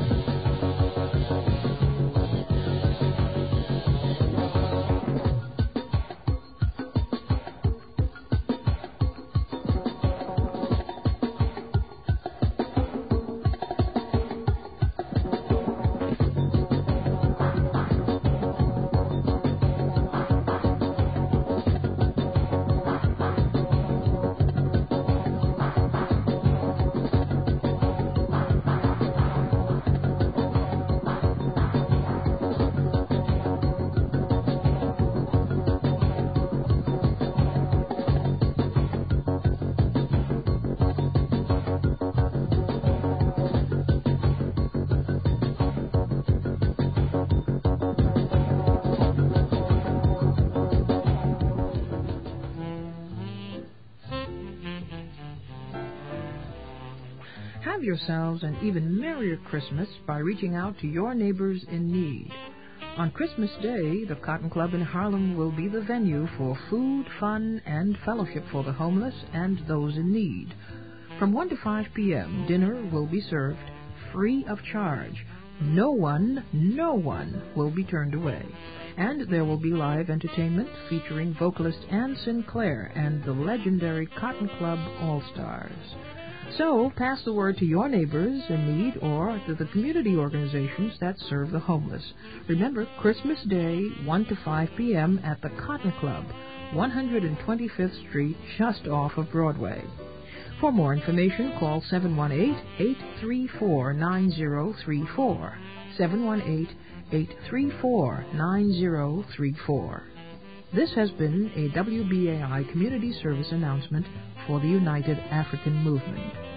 Have yourselves an even merrier Christmas by reaching out to your neighbors in need. On Christmas Day, the Cotton Club in Harlem will be the venue for food, fun, and fellowship for the homeless and those in need. From one to five p.m., dinner will be served free of charge. No one, no one will be turned away. And there will be live entertainment featuring vocalist Ann Sinclair and the legendary Cotton Club All-Stars. So, pass the word to your neighbors in need or to the community organizations that serve the homeless. Remember, Christmas Day, one to five p.m. at the Cotton Club, one hundred twenty-fifth Street, just off of Broadway. For more information, call seven one eight, eight three four, nine zero three four, seven one eight, eight three four, nine zero three four. This has been a W B A I Community Service announcement for the United African Movement.